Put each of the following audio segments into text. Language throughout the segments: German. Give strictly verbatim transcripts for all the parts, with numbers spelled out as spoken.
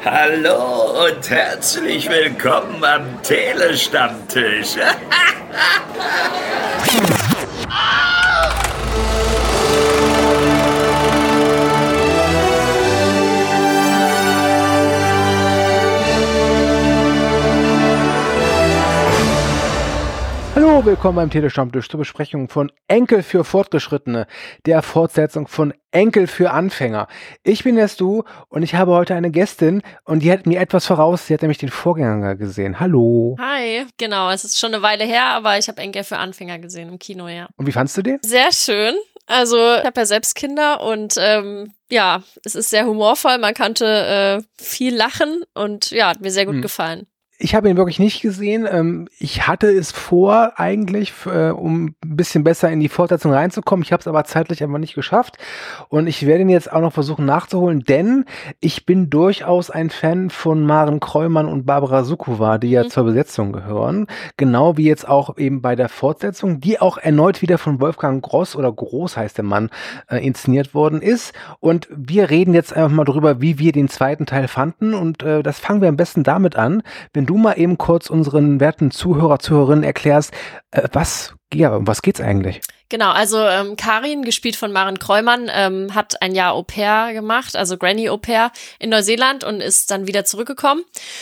Hallo und herzlich willkommen am Telestammtisch. Hallo, willkommen beim Telestammtisch zur Besprechung von Enkel für Fortgeschrittene, der Fortsetzung von Enkel für Anfänger. Ich bin der Stu und ich habe heute eine Gästin und die hat mir etwas voraus, sie hat nämlich den Vorgänger gesehen. Hallo. Hi, genau, es ist schon eine Weile her, aber ich habe Enkel für Anfänger gesehen im Kino, ja. Und wie fandst du den? Sehr schön. Also ich habe ja selbst Kinder und ähm, ja, es ist sehr humorvoll, man konnte äh, viel lachen und ja, hat mir sehr gut hm. gefallen. Ich habe ihn wirklich nicht gesehen. Ich hatte es vor eigentlich, um ein bisschen besser in die Fortsetzung reinzukommen. Ich habe es aber zeitlich einfach nicht geschafft. Und ich werde ihn jetzt auch noch versuchen nachzuholen, denn ich bin durchaus ein Fan von Maren Kreumann und Barbara Sukowa, die ja mhm. zur Besetzung gehören. Genau wie jetzt auch eben bei der Fortsetzung, die auch erneut wieder von Wolfgang Gross oder Groß heißt der Mann, äh, inszeniert worden ist. Und wir reden jetzt einfach mal drüber, wie wir den zweiten Teil fanden. Und äh, das fangen wir am besten damit an, wenn du mal eben kurz unseren werten Zuhörer, Zuhörerinnen erklärst, äh, was, ja, um was geht's eigentlich? Genau, also ähm, Karin, gespielt von Maren Kreumann, ähm, hat ein Jahr Au-pair gemacht, also Granny-Au-pair in Neuseeland und ist dann wieder zurückgekommen.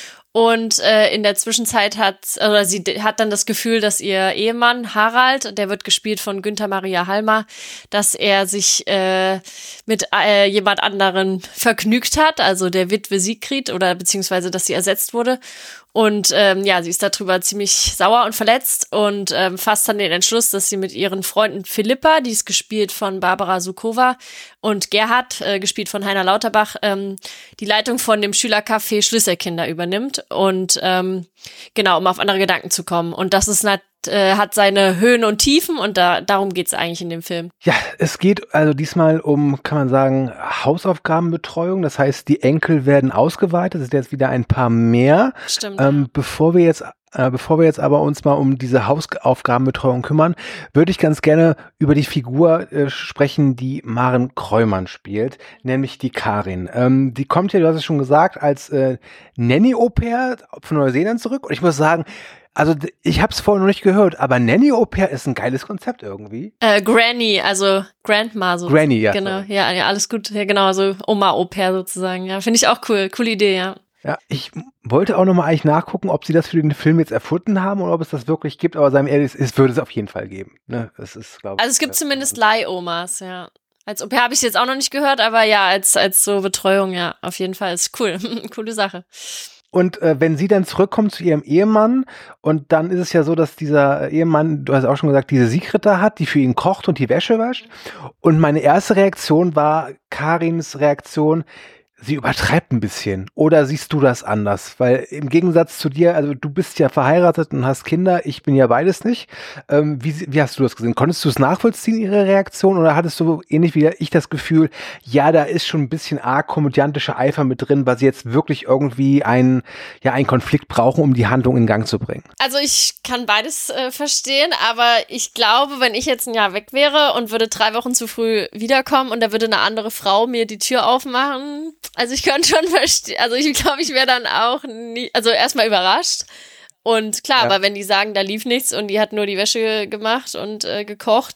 Und äh, in der Zwischenzeit hat, oder sie hat dann das Gefühl, dass ihr Ehemann Harald, der wird gespielt von Günther Maria Halmer, dass er sich äh, mit äh, jemand anderen vergnügt hat, also der Witwe Sigrid, oder beziehungsweise, dass sie ersetzt wurde. Und ähm, ja, sie ist darüber ziemlich sauer und verletzt und ähm, fasst dann den Entschluss, dass sie mit ihren Freunden Philippa, die ist gespielt von Barbara Sukowa, und Gerhard, äh, gespielt von Heiner Lauterbach, ähm, die Leitung von dem Schülercafé Schlüsselkinder übernimmt. Und ähm, genau, um auf andere Gedanken zu kommen. Und das ist nat- äh, hat seine Höhen und Tiefen und da darum geht's eigentlich in dem Film. Ja, es geht also diesmal um, kann man sagen, Hausaufgabenbetreuung. Das heißt, die Enkel werden ausgeweitet. Es sind jetzt wieder ein paar mehr. Stimmt. Ähm, bevor wir jetzt Äh, bevor wir jetzt aber uns mal um diese Hausaufgabenbetreuung kümmern, würde ich ganz gerne über die Figur äh, sprechen, die Maren Kreumann spielt, nämlich die Karin. Ähm, die kommt ja, du hast es schon gesagt, als äh, Nanny-Au-pair von Neuseeland zurück. Und ich muss sagen, also ich habe es vorher noch nicht gehört, aber Nanny-Au-pair ist ein geiles Konzept irgendwie. Äh, Granny, also Grandma so. Granny, ja. Genau, ja, ja, alles gut. Ja, genau, also Oma-Au-pair sozusagen. Ja, finde ich auch cool. Coole Idee, ja. Ja, ich wollte auch nochmal eigentlich nachgucken, ob sie das für den Film jetzt erfunden haben oder ob es das wirklich gibt, aber seien wir ehrlich, es würde es auf jeden Fall geben. Ne? Das ist, glaub, also es gibt zumindest Leih-Omas, ja. Als Au-pair habe ich es jetzt auch noch nicht gehört, aber ja, als als so Betreuung, ja, auf jeden Fall ist cool. Coole Sache. Und äh, wenn sie dann zurückkommt zu ihrem Ehemann und dann ist es ja so, dass dieser Ehemann, du hast auch schon gesagt, diese Sigrid da hat, die für ihn kocht und die Wäsche wäscht. Und meine erste Reaktion war Karins Reaktion, sie übertreibt ein bisschen. Oder siehst du das anders? Weil im Gegensatz zu dir, also du bist ja verheiratet und hast Kinder, ich bin ja beides nicht. Ähm, wie, wie hast du das gesehen? Konntest du es nachvollziehen, ihre Reaktion? Oder hattest du ähnlich wie ich das Gefühl, ja, da ist schon ein bisschen arg komödiantischer Eifer mit drin, weil sie jetzt wirklich irgendwie einen, ja, einen Konflikt brauchen, um die Handlung in Gang zu bringen? Also ich kann beides äh, verstehen, aber ich glaube, wenn ich jetzt ein Jahr weg wäre und würde drei Wochen zu früh wiederkommen und da würde eine andere Frau mir die Tür aufmachen, also ich könnte schon verstehen, also ich glaube, ich wäre dann auch nie, also erstmal überrascht. Und klar, ja. Aber wenn die sagen, da lief nichts und die hat nur die Wäsche gemacht und äh, gekocht,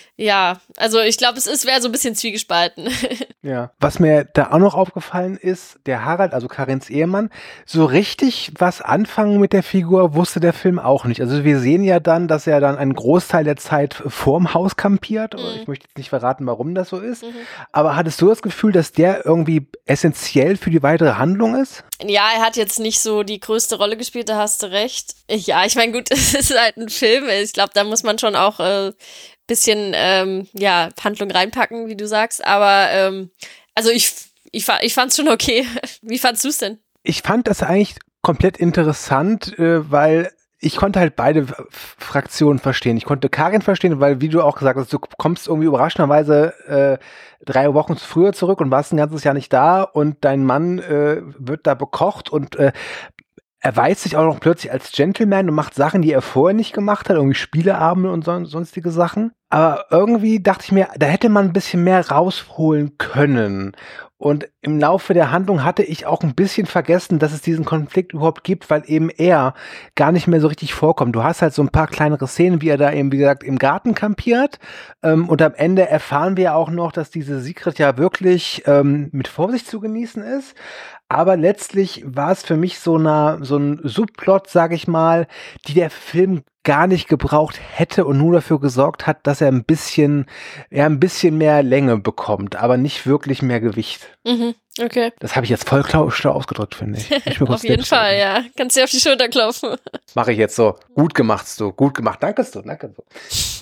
ja, also ich glaube, es ist wäre so ein bisschen zwiegespalten. Ja. Was mir da auch noch aufgefallen ist, der Harald, also Karins Ehemann, so richtig was anfangen mit der Figur wusste der Film auch nicht. Also wir sehen ja dann, dass er dann einen Großteil der Zeit vorm Haus kampiert. Mhm. Ich möchte jetzt nicht verraten, warum das so ist. Mhm. Aber hattest du das Gefühl, dass der irgendwie essentiell für die weitere Handlung ist? Ja, er hat jetzt nicht so die größte Rolle gespielt, da hast du recht. Ja, ich meine, gut, es ist halt ein Film. Ich glaube, da muss man schon auch äh, bisschen ähm, ja Handlung reinpacken, wie du sagst, aber ähm, also ich ich, ich fand's schon okay. Wie fandst du's denn? Ich fand das eigentlich komplett interessant, äh, weil ich konnte halt beide Fraktionen verstehen. Ich konnte Karin verstehen, weil, wie du auch gesagt hast, du kommst irgendwie überraschenderweise äh, drei Wochen früher zurück und warst ein ganzes Jahr nicht da und dein Mann äh, wird da bekocht und äh, erweist sich auch noch plötzlich als Gentleman und macht Sachen, die er vorher nicht gemacht hat, irgendwie Spieleabende und so, sonstige Sachen. Aber irgendwie dachte ich mir, da hätte man ein bisschen mehr rausholen können. Und im Laufe der Handlung hatte ich auch ein bisschen vergessen, dass es diesen Konflikt überhaupt gibt, weil eben er gar nicht mehr so richtig vorkommt. Du hast halt so ein paar kleinere Szenen, wie er da eben, wie gesagt, im Garten kampiert. Ähm, und am Ende erfahren wir auch noch, dass diese Sigrid ja wirklich ähm, mit Vorsicht zu genießen ist. Aber letztlich war es für mich so, eine, so ein Subplot, sag ich mal, die der Film gar nicht gebraucht hätte und nur dafür gesorgt hat, dass er ein bisschen, ja, ein bisschen mehr Länge bekommt, aber nicht wirklich mehr Gewicht. Mhm, okay. Das habe ich jetzt voll schlau ausgedrückt, finde ich. ich auf jeden Fall, reden. Ja. Kannst dir auf die Schulter klopfen. Mache ich jetzt so. Gut gemacht, du. Gut gemacht. Danke, du. Danke, du.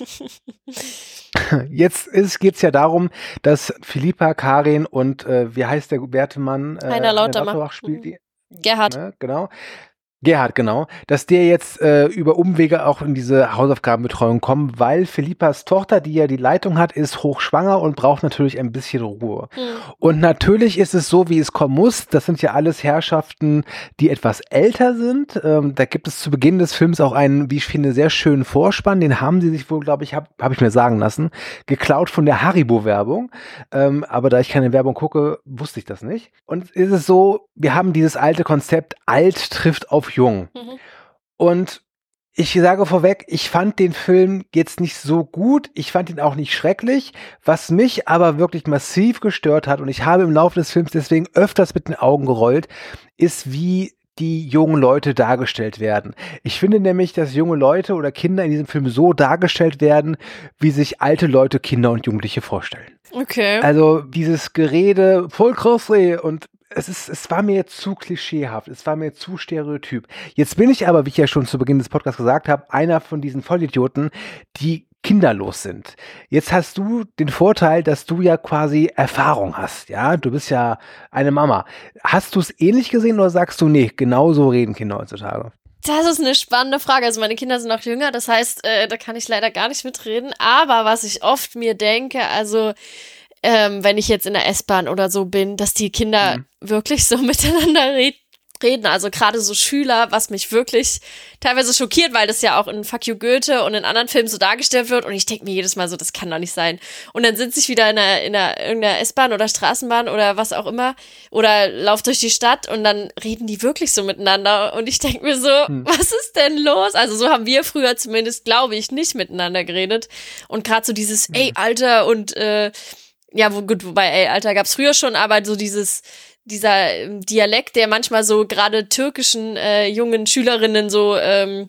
Jetzt ist, geht's ja darum, dass Philippa, Karin und, äh, wie heißt der werte Mann? Äh, Heiner Lauterbach. Lauterbach spielt die. Gerhard. Ne, genau. Gerhard, genau, dass der jetzt äh, über Umwege auch in diese Hausaufgabenbetreuung kommt, weil Philippas Tochter, die ja die Leitung hat, ist hochschwanger und braucht natürlich ein bisschen Ruhe. Mhm. Und natürlich ist es so, wie es kommen muss. Das sind ja alles Herrschaften, die etwas älter sind. Ähm, da gibt es zu Beginn des Films auch einen, wie ich finde, sehr schönen Vorspann. Den haben sie sich wohl, glaube ich, habe hab ich mir sagen lassen, geklaut von der Haribo-Werbung. Ähm, aber da ich keine Werbung gucke, wusste ich das nicht. Und ist es so, wir haben dieses alte Konzept, alt trifft auf jung. Mhm. Und ich sage vorweg, ich fand den Film jetzt nicht so gut, ich fand ihn auch nicht schrecklich, was mich aber wirklich massiv gestört hat und ich habe im Laufe des Films deswegen öfters mit den Augen gerollt, ist wie die jungen Leute dargestellt werden. Ich finde nämlich, dass junge Leute oder Kinder in diesem Film so dargestellt werden, wie sich alte Leute, Kinder und Jugendliche vorstellen. Okay. Also dieses Gerede, voll krass, ey, und Es, ist, es war mir zu klischeehaft, es war mir zu stereotyp. Jetzt bin ich aber, wie ich ja schon zu Beginn des Podcasts gesagt habe, einer von diesen Vollidioten, die kinderlos sind. Jetzt hast du den Vorteil, dass du ja quasi Erfahrung hast, ja? Du bist ja eine Mama. Hast du es ähnlich gesehen oder sagst du, nee, genau so reden Kinder heutzutage? Das ist eine spannende Frage. Also meine Kinder sind noch jünger, das heißt, äh, da kann ich leider gar nicht mitreden. Aber was ich oft mir denke, also Ähm, wenn ich jetzt in der S-Bahn oder so bin, dass die Kinder mhm. wirklich so miteinander re- reden. Also gerade so Schüler, was mich wirklich teilweise schockiert, weil das ja auch in Fuck You Goethe und in anderen Filmen so dargestellt wird. Und ich denke mir jedes Mal so, das kann doch nicht sein. Und dann sitze ich wieder in einer, in einer irgendeiner S-Bahn oder Straßenbahn oder was auch immer oder lauf durch die Stadt und dann reden die wirklich so miteinander. Und ich denke mir so, mhm. was ist denn los? Also so haben wir früher zumindest, glaube ich, nicht miteinander geredet. Und gerade so dieses, mhm. ey, Alter und äh, ja, wo, gut, wobei, ey, Alter gab's früher schon, aber so dieses, dieser Dialekt, der manchmal so gerade türkischen äh, jungen Schülerinnen so ähm,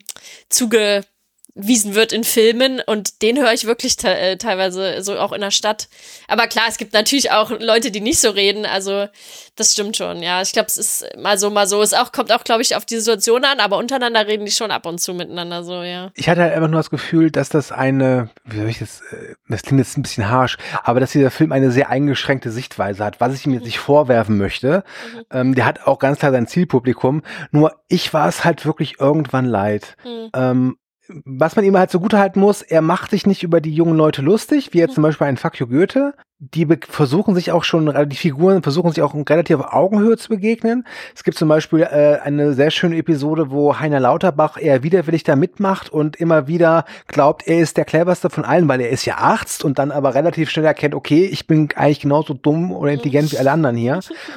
zugewiesen wird in Filmen und den höre ich wirklich te- äh, teilweise so auch in der Stadt. Aber klar, es gibt natürlich auch Leute, die nicht so reden, also das stimmt schon, ja. Ich glaube, es ist mal so, mal so. Es auch, kommt auch, glaube ich, auf die Situation an, aber untereinander reden die schon ab und zu miteinander so, ja. Ich hatte halt einfach nur das Gefühl, dass das eine, wie soll ich das, das klingt jetzt ein bisschen harsch, aber dass dieser Film eine sehr eingeschränkte Sichtweise hat, was ich ihm jetzt nicht vorwerfen möchte. Mhm. Ähm, der hat auch ganz klar sein Zielpublikum, nur ich war es halt wirklich irgendwann leid. Mhm. Ähm, was man ihm halt so gut halten muss, er macht sich nicht über die jungen Leute lustig, wie jetzt zum Beispiel ein Fuck You Goethe. Die be- versuchen sich auch schon, die Figuren versuchen sich auch relativ auf Augenhöhe zu begegnen. Es gibt zum Beispiel äh, eine sehr schöne Episode, wo Heiner Lauterbach eher widerwillig da mitmacht und immer wieder glaubt, er ist der cleverste von allen, weil er ist ja Arzt und dann aber relativ schnell erkennt, okay, ich bin eigentlich genauso dumm oder intelligent wie alle anderen hier.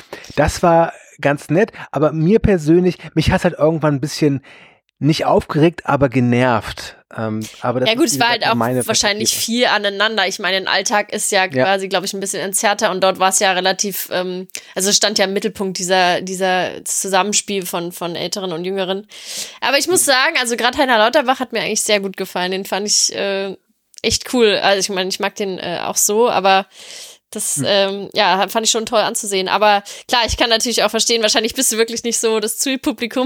Das war ganz nett, aber mir persönlich, mich hat halt irgendwann ein bisschen nicht aufgeregt, aber genervt. Ähm, aber das ja gut, ist, es war halt auch wahrscheinlich viel aneinander. Ich meine, ein Alltag ist ja quasi, ja. glaube ich, ein bisschen entzerrter und dort war es ja relativ, ähm, also stand ja im Mittelpunkt dieser dieser Zusammenspiel von von Älteren und Jüngeren. Aber ich muss sagen, also gerade Heiner Lauterbach hat mir eigentlich sehr gut gefallen. Den fand ich äh, echt cool. Also ich meine, ich mag den äh, auch so, aber das, hm. ähm, ja, fand ich schon toll anzusehen. Aber klar, ich kann natürlich auch verstehen, wahrscheinlich bist du wirklich nicht so das Zielpublikum.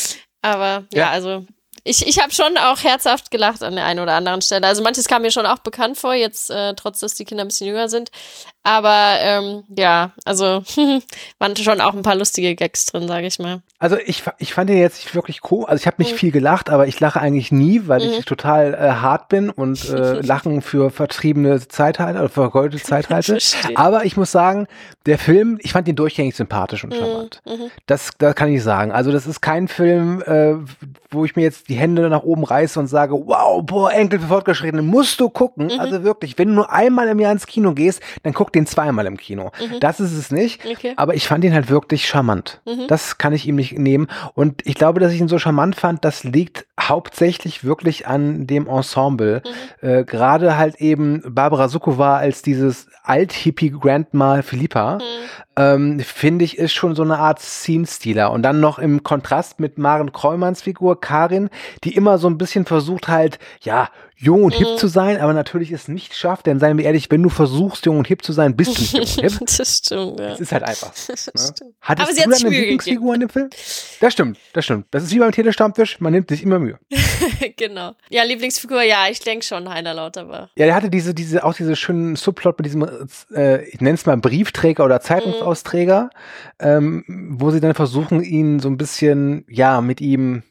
Aber ja, ja, also ich, ich habe schon auch herzhaft gelacht an der einen oder anderen Stelle. Also manches kam mir schon auch bekannt vor, jetzt äh, trotz, dass die Kinder ein bisschen jünger sind. Aber ähm, ja, also waren schon auch ein paar lustige Gags drin, sage ich mal. Also ich, ich fand den jetzt nicht wirklich cool. Also ich habe nicht mhm. viel gelacht, aber ich lache eigentlich nie, weil mhm. ich total äh, hart bin und äh, Lachen für vertriebene Zeit halte, oder vergeudete Zeit halte. Aber ich muss sagen, der Film, ich fand ihn durchgängig sympathisch und charmant. Mhm. Das, das kann ich sagen. Also das ist kein Film, äh, wo ich mir jetzt die Hände nach oben reiße und sage, wow, boah, Enkel für Fortgeschrittene, musst du gucken. Mhm. Also wirklich, wenn du nur einmal im Jahr ins Kino gehst, dann guck den zweimal im Kino. Mhm. Das ist es nicht, Okay. aber ich fand ihn halt wirklich charmant. Mhm. Das kann ich ihm nicht nehmen. Und ich glaube, dass ich ihn so charmant fand, das liegt hauptsächlich wirklich an dem Ensemble. Mhm. Äh, gerade halt eben Barbara Sukowa als dieses Alt-Hippie-Grandma Philippa, Mhm. ähm, finde ich, ist schon so eine Art Scene-Stealer. Und dann noch im Kontrast mit Maren Kräumanns Figur Karin, die immer so ein bisschen versucht halt, ja, jung und hip Mhm. zu sein, aber natürlich es nicht schafft, denn seien wir ehrlich, wenn du versuchst, jung und hip zu sein, bist du nicht jung und hip. Das stimmt, ja. Es ist halt einfach. Das Ne? stimmt. Hattest Aber sie du hat's dann eine Mühe Lieblingsfigur in dem Film? Das stimmt, das stimmt. Das ist wie beim Telestammtisch, man nimmt sich immer Mühe. Genau. Ja, Lieblingsfigur, ja, ich denke schon Heiner Lauterbach. Ja, der hatte diese, diese, auch diese schönen Subplot mit diesem, äh, ich nenne es mal Briefträger oder Zeitungsausträger, ähm, wo sie dann versuchen, ihn so ein bisschen, ja, mit ihm,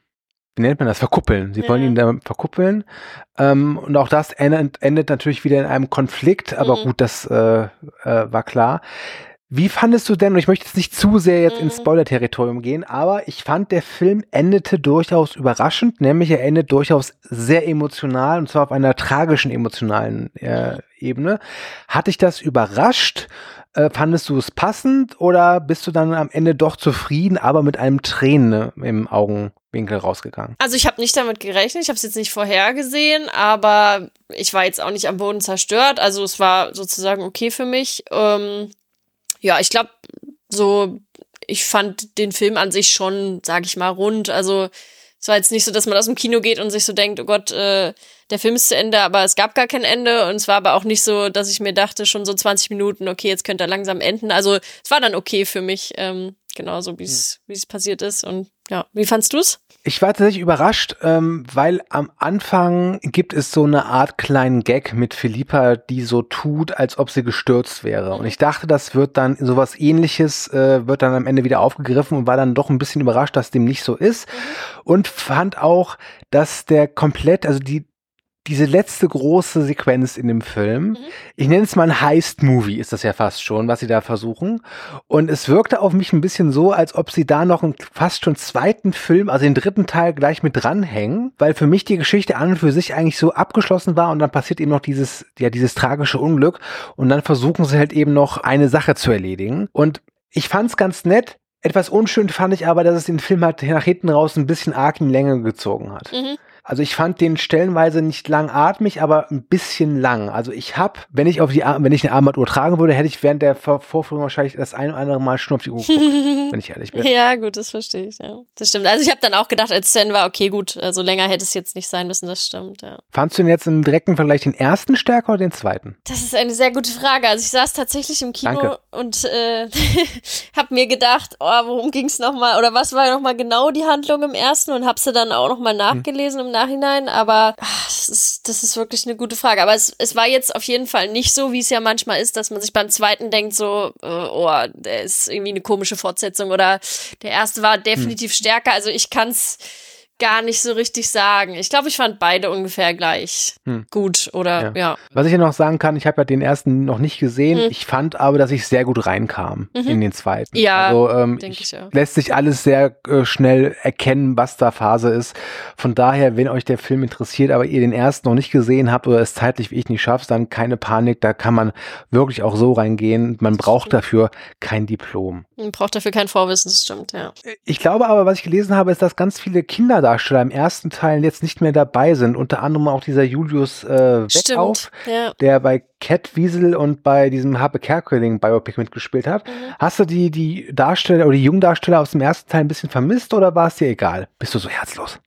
wie nennt man das, verkuppeln. Sie Ja. wollen ihn da verkuppeln. Ähm, und auch das endet, endet natürlich wieder in einem Konflikt, aber Mhm. gut, das äh, äh, war klar. Wie fandest du denn, und ich möchte jetzt nicht zu sehr jetzt ins Mhm. Spoiler-Territorium gehen, aber ich fand, der Film endete durchaus überraschend, nämlich er endet durchaus sehr emotional, und zwar auf einer tragischen emotionalen äh, Ebene. Hat dich das überrascht? Äh, fandest du es passend oder bist du dann am Ende doch zufrieden, aber mit einem Tränen im Augenwinkel rausgegangen? Also ich habe nicht damit gerechnet, ich habe es jetzt nicht vorhergesehen, aber ich war jetzt auch nicht am Boden zerstört, also es war sozusagen okay für mich. Ähm, ja, ich glaube, so, ich fand den Film an sich schon, sag ich mal, rund, also es war jetzt nicht so, dass man aus dem Kino geht und sich so denkt, oh Gott, äh, der Film ist zu Ende, aber es gab gar kein Ende und es war aber auch nicht so, dass ich mir dachte, schon so zwanzig Minuten, okay, jetzt könnte er langsam enden, also es war dann okay für mich, ähm, genauso wie es wie es passiert ist und ja, wie fandst du's? Ich war tatsächlich überrascht, ähm, weil am Anfang gibt es so eine Art kleinen Gag mit Philippa, die so tut, als ob sie gestürzt wäre. Und ich dachte, das wird dann sowas Ähnliches, äh, wird dann am Ende wieder aufgegriffen und war dann doch ein bisschen überrascht, dass dem nicht so ist. Und fand auch, dass der komplett, also die diese letzte große Sequenz in dem Film, Mhm. ich nenne es mal ein Heist-Movie, ist das ja fast schon, was sie da versuchen. Und es wirkte auf mich ein bisschen so, als ob sie da noch einen fast schon zweiten Film, also den dritten Teil gleich mit dranhängen, weil für mich die Geschichte an und für sich eigentlich so abgeschlossen war und dann passiert eben noch dieses, ja, dieses tragische Unglück und dann versuchen sie halt eben noch eine Sache zu erledigen. Und ich fand's ganz nett. Etwas unschön fand ich aber, dass es den Film halt nach hinten raus ein bisschen arg in Länge gezogen hat. Mhm. Also ich fand den stellenweise nicht langatmig, aber ein bisschen lang. Also ich habe, wenn ich auf die, Ar- wenn ich eine Armbanduhr tragen würde, hätte ich während der Vor- Vorführung wahrscheinlich das ein oder andere Mal schon auf die Uhr geguckt, wenn ich ehrlich bin. Ja, gut, das verstehe ich, ja. Das stimmt. Also ich habe dann auch gedacht, als Sven war, okay, gut, also länger hätte es jetzt nicht sein müssen, das stimmt, ja. Fandst du denn jetzt im direkten Vergleich den ersten stärker oder den zweiten? Das ist eine sehr gute Frage. Also ich saß tatsächlich im Kino Danke. und äh, habe mir gedacht, oh, worum ging es nochmal oder was war nochmal genau die Handlung im ersten und habe sie dann auch nochmal nachgelesen im Nachhinein, aber ach, das ist, das ist wirklich eine gute Frage. Aber es, es war jetzt auf jeden Fall nicht so, wie es ja manchmal ist, dass man sich beim zweiten denkt so, äh, oh, der ist irgendwie eine komische Fortsetzung oder der erste war definitiv stärker. Also ich kann's gar nicht so richtig sagen. Ich glaube, ich fand beide ungefähr gleich Hm. gut oder Ja. ja. Was ich ja noch sagen kann, ich habe ja den ersten noch nicht gesehen. Hm. Ich fand aber, dass ich sehr gut reinkam Mhm. in den zweiten. Ja, also, ähm, denke ich auch. lässt sich alles sehr äh, schnell erkennen, was da Phase ist. Von daher, wenn euch der Film interessiert, aber ihr den ersten noch nicht gesehen habt oder es zeitlich wie ich nicht schafft, dann keine Panik. Da kann man wirklich auch so reingehen. Man braucht dafür kein Diplom. Man braucht dafür kein Vorwissen, das stimmt, ja. Ich glaube aber, was ich gelesen habe, ist, dass ganz viele Kinderdarsteller im ersten Teil jetzt nicht mehr dabei sind. Unter anderem auch dieser Julius äh, Weckauf, Stimmt, ja. der bei Cat Wiesel und bei diesem Harpe Kerkeling Biopic mitgespielt hat. Mhm. Hast du die, die Darsteller oder die Jungdarsteller aus dem ersten Teil ein bisschen vermisst oder war es dir egal? Bist du so herzlos?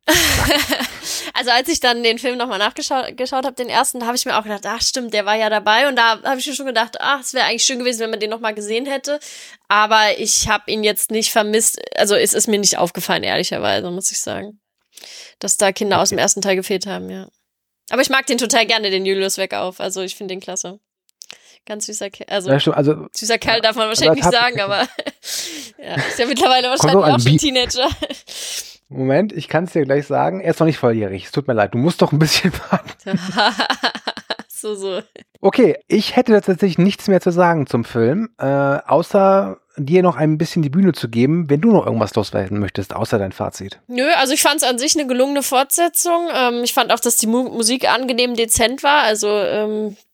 Also als ich dann den Film nochmal nachgeschaut geschaut habe, den ersten, da habe ich mir auch gedacht, ach stimmt, der war ja dabei und da habe ich mir schon gedacht, ach, es wäre eigentlich schön gewesen, wenn man den nochmal gesehen hätte, aber ich habe ihn jetzt nicht vermisst, also es ist mir nicht aufgefallen, ehrlicherweise, muss ich sagen, dass da Kinder aus dem ersten Teil gefehlt haben, ja. Aber ich mag den total gerne, den Julius Weckauf, also ich finde den klasse. Ganz süßer Kerl, also Ja, stimmt, also süßer Kerl darf man wahrscheinlich aber nicht hab- sagen, aber ja, ist ja mittlerweile Kommt wahrscheinlich doch an, auch schon wie- Teenager. Moment, ich kann es dir gleich sagen, er ist noch nicht volljährig. Es tut mir leid, du musst doch ein bisschen warten. so, so. Okay, ich hätte tatsächlich nichts mehr zu sagen zum Film, äh, außer dir noch ein bisschen die Bühne zu geben, wenn du noch irgendwas loswerden möchtest, außer dein Fazit. Nö, also ich fand es an sich eine gelungene Fortsetzung. Ähm, ich fand auch, dass die Mu- Musik angenehm dezent war. Also ähm,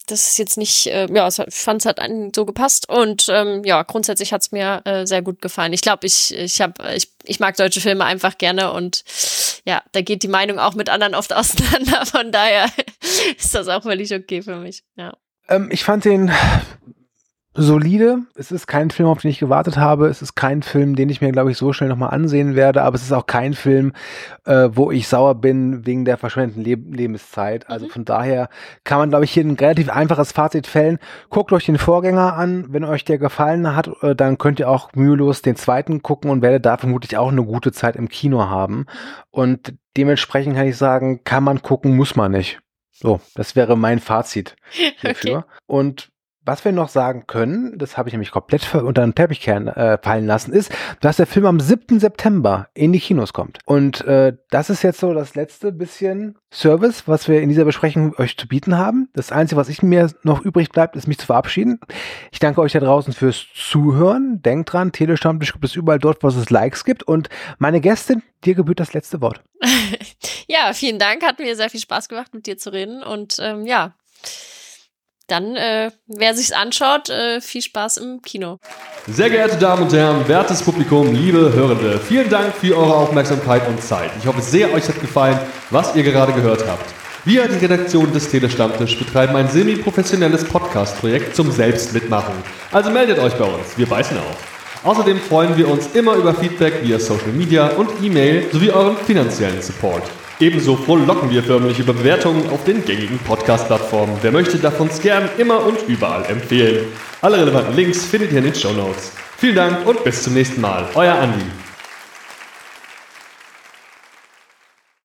das ist jetzt nicht, äh, ja, ich fand es hat einen so gepasst und ähm, ja, grundsätzlich hat es mir äh, sehr gut gefallen. Ich glaube, ich, ich habe, ich, ich mag deutsche Filme einfach gerne und ja, da geht die Meinung auch mit anderen oft auseinander, von daher ist das auch völlig okay für mich, ja. Ähm, ich fand den solide. Es ist kein Film, auf den ich gewartet habe. Es ist kein Film, den ich mir, glaube ich, so schnell nochmal ansehen werde. Aber es ist auch kein Film, äh, wo ich sauer bin wegen der verschwendeten Leb- Lebenszeit. Also mhm. von daher kann man, glaube ich, hier ein relativ einfaches Fazit fällen. Guckt euch den Vorgänger an. Wenn euch der gefallen hat, äh, dann könnt ihr auch mühelos den zweiten gucken und werdet da vermutlich auch eine gute Zeit im Kino haben. Und dementsprechend kann ich sagen, kann man gucken, muss man nicht. So, das wäre mein Fazit hierfür. Okay. Und was wir noch sagen können, das habe ich nämlich komplett unter den Teppich äh, fallen lassen, ist, dass der Film am siebten September in die Kinos kommt. Und äh, das ist jetzt so das letzte bisschen Service, was wir in dieser Besprechung euch zu bieten haben. Das Einzige, was ich mir noch übrig bleibt, ist mich zu verabschieden. Ich danke euch da draußen fürs Zuhören. Denkt dran, Telestammtisch gibt es überall dort, wo es Likes gibt. Und meine Gästin, dir gebührt das letzte Wort. Ja, vielen Dank. Hat mir sehr viel Spaß gemacht, mit dir zu reden. Und ähm, ja, dann, äh, wer sich's anschaut, äh, viel Spaß im Kino. Sehr geehrte Damen und Herren, wertes Publikum, liebe Hörende, vielen Dank für eure Aufmerksamkeit und Zeit. Ich hoffe sehr, euch hat gefallen, was ihr gerade gehört habt. Wir, die Redaktion des Telestammtisch, betreiben ein semi-professionelles Podcast-Projekt zum Selbstmitmachen. Also meldet euch bei uns, wir beißen auf. Außerdem freuen wir uns immer über Feedback via Social Media und E-Mail sowie euren finanziellen Support. Ebenso frohlocken wir förmlich über Bewertungen auf den gängigen Podcast-Plattformen. Wer möchte, darf uns gern immer und überall empfehlen. Alle relevanten Links findet ihr in den Shownotes. Vielen Dank und bis zum nächsten Mal. Euer Andi.